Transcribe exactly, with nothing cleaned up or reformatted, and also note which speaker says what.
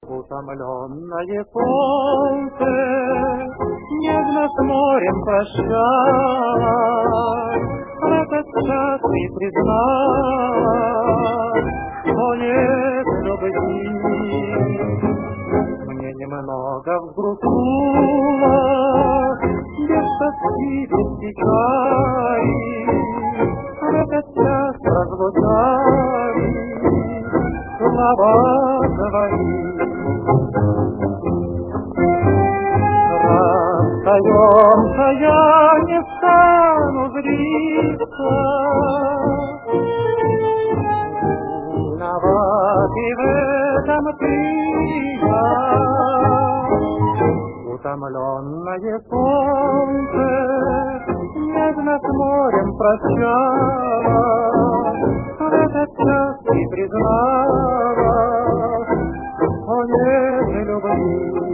Speaker 1: Утомленное солнце нежно с морем прощалось. В этот час ты призналась, что нет любви. Мне немного взгрустнуло, без тоски, без печали. В этот час прозвучали слова твои. Расстаемся, я не стану злиться. Виноват и в этом ты, я. Утомленное солнце нежно с морем прощалось. В этот час ты призналась, что нет любви.